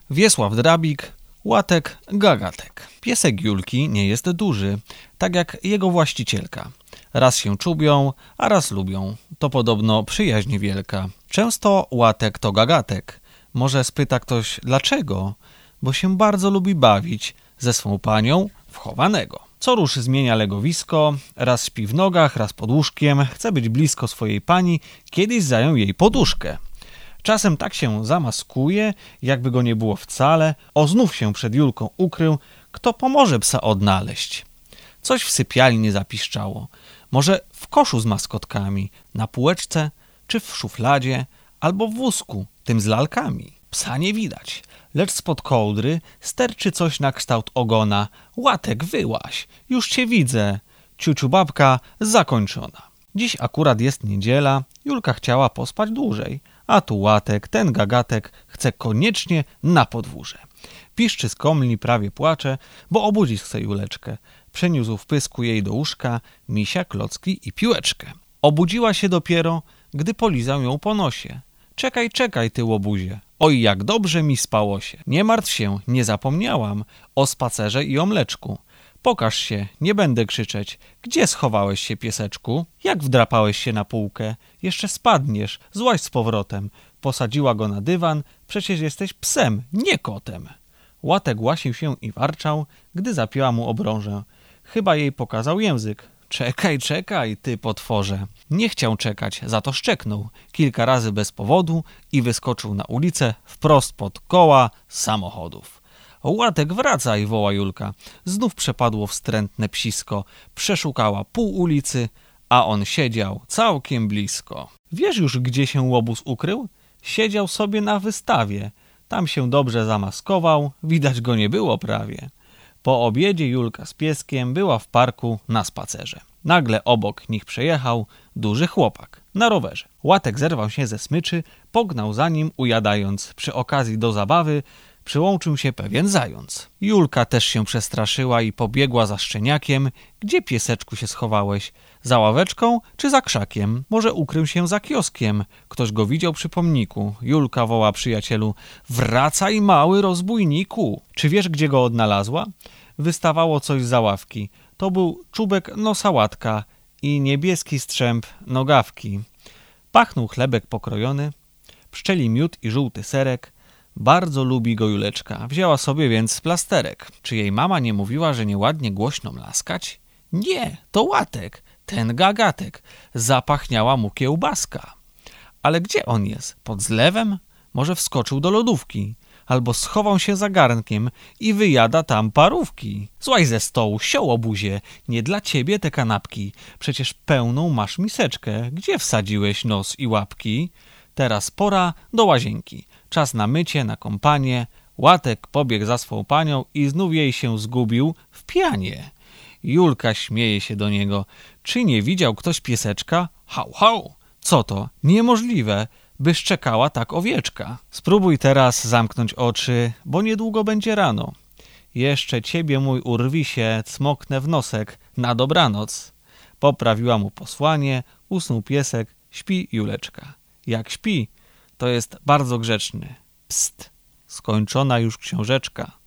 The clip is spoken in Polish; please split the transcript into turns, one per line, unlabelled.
Wiesław Drabik, Łatek, Gagatek. Piesek Julki nie jest duży, tak jak jego właścicielka. Raz się czubią, a raz lubią. To podobno przyjaźń wielka. Często Łatek to Gagatek. Może spyta ktoś dlaczego? Bo się bardzo lubi bawić ze swą panią wchowanego. Co rusz zmienia legowisko, raz śpi w nogach, raz pod łóżkiem, chce być blisko swojej pani, kiedyś zajął jej poduszkę. Czasem tak się zamaskuje, jakby go nie było wcale, znów się przed Julką ukrył, kto pomoże psa odnaleźć. Coś w sypialni zapiszczało, może w koszu z maskotkami, na półeczce, czy w szufladzie, albo w wózku, tym z lalkami. Psa nie widać, lecz spod kołdry sterczy coś na kształt ogona. Łatek, wyłaź, już cię widzę. Ciuciu babka zakończona. Dziś akurat jest niedziela, Julka chciała pospać dłużej, a tu Łatek, ten Gagatek, chce koniecznie na podwórze. Piszczy z komli, prawie płacze, bo obudzić chce Juleczkę. Przeniósł w pysku jej do łóżka misia, klocki i piłeczkę. Obudziła się dopiero, gdy polizał ją po nosie. Czekaj, czekaj, ty łobuzie. Oj, jak dobrze mi spało się. Nie martw się, nie zapomniałam o spacerze i o mleczku. Pokaż się, nie będę krzyczeć. Gdzie schowałeś się, pieseczku? Jak wdrapałeś się na półkę? Jeszcze spadniesz, złaź z powrotem. Posadziła go na dywan, przecież jesteś psem, nie kotem. Łatek łasił się i warczał, gdy zapięła mu obrążę. Chyba jej pokazał język. Czekaj, czekaj, ty potworze. Nie chciał czekać, za to szczeknął kilka razy bez powodu i wyskoczył na ulicę wprost pod koła samochodów. Łatek, wracaj, woła Julka. Znów przepadło wstrętne psisko. Przeszukała pół ulicy, a on siedział całkiem blisko. Wiesz już, gdzie się łobuz ukrył? Siedział sobie na wystawie. Tam się dobrze zamaskował, widać go nie było prawie. Po obiedzie Julka z pieskiem była w parku na spacerze. Nagle obok nich przejechał duży chłopak na rowerze. Łatek zerwał się ze smyczy, pognał za nim ujadając. Przy okazji do zabawy przyłączył się pewien zając. Julka też się przestraszyła i pobiegła za szczeniakiem. Gdzie, pieseczku, się schowałeś? Za ławeczką czy za krzakiem? Może ukrył się za kioskiem. Ktoś go widział przy pomniku. Julka woła przyjacielu. Wracaj, mały rozbójniku. Czy wiesz, gdzie go odnalazła? Wystawało coś za ławki. To był czubek nosa Łatka i niebieski strzęp nogawki. Pachnął chlebek pokrojony, pszczeli miód i żółty serek. Bardzo lubi go Juleczka. Wzięła sobie więc plasterek. Czy jej mama nie mówiła, że nieładnie głośno mlaskać? Nie, to Łatek, ten Gagatek. Zapachniała mu kiełbaska. Ale gdzie on jest? Pod zlewem? Może wskoczył do lodówki. Albo schował się za garnkiem i wyjada tam parówki. Złaź ze stołu, siołobuzie, nie dla ciebie te kanapki. Przecież pełną masz miseczkę. Gdzie wsadziłeś nos i łapki? Teraz pora do łazienki. Czas na mycie, na kąpanie. Łatek pobiegł za swą panią i znów jej się zgubił w pianie. Julka śmieje się do niego. Czy nie widział ktoś pieseczka? Hał, hał! Co to? Niemożliwe, by szczekała tak owieczka. Spróbuj teraz zamknąć oczy, bo niedługo będzie rano. Jeszcze ciebie, mój urwisie, cmoknę w nosek na dobranoc. Poprawiła mu posłanie, usnął piesek, śpi Juleczka. Jak śpi, to jest bardzo grzeczny. Pst, skończona już książeczka.